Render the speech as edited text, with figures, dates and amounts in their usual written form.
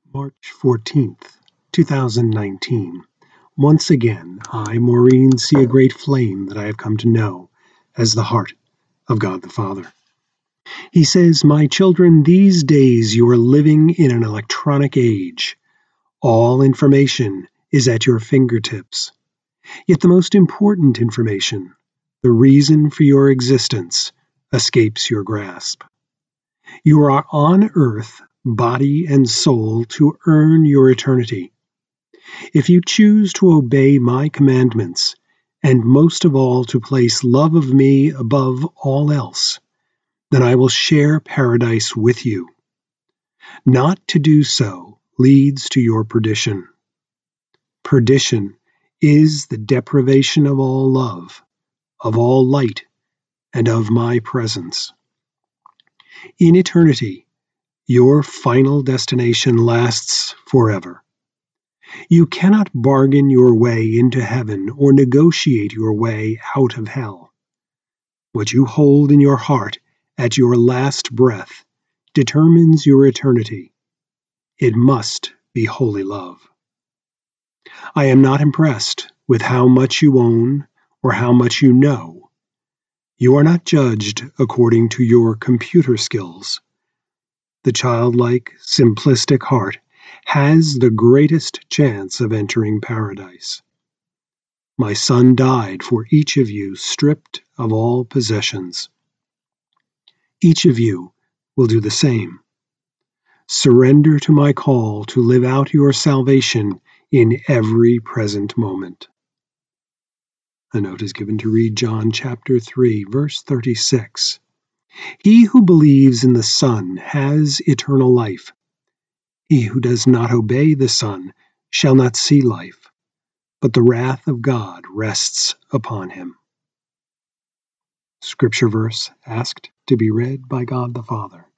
March 14th, 2019. Once again, I, Maureen, see a great flame that I have come to know as the heart of God the Father. He says, "My children, these days you are living in an electronic age. All information is at your fingertips. Yet the most important information, the reason for your existence, escapes your grasp. You are on earth, body and soul, to earn your eternity. If you choose to obey my commandments, and most of all to place love of me above all else, then I will share paradise with you. Not to do so leads to your perdition. Perdition is the deprivation of all love, of all light, and of my presence. In eternity, your final destination lasts forever. You cannot bargain your way into heaven or negotiate your way out of hell. What you hold in your heart at your last breath determines your eternity. It must be holy love. I am not impressed with how much you own or how much you know. You are not judged according to your computer skills. The childlike, simplistic heart has the greatest chance of entering paradise. My Son died for each of you, stripped of all possessions. Each of you will do the same. Surrender to my call to live out your salvation in every present moment." A note is given to read John chapter 3, verse 36. "He who believes in the Son has eternal life. He who does not obey the Son shall not see life, but the wrath of God rests upon him." Scripture verse asked to be read by God the Father.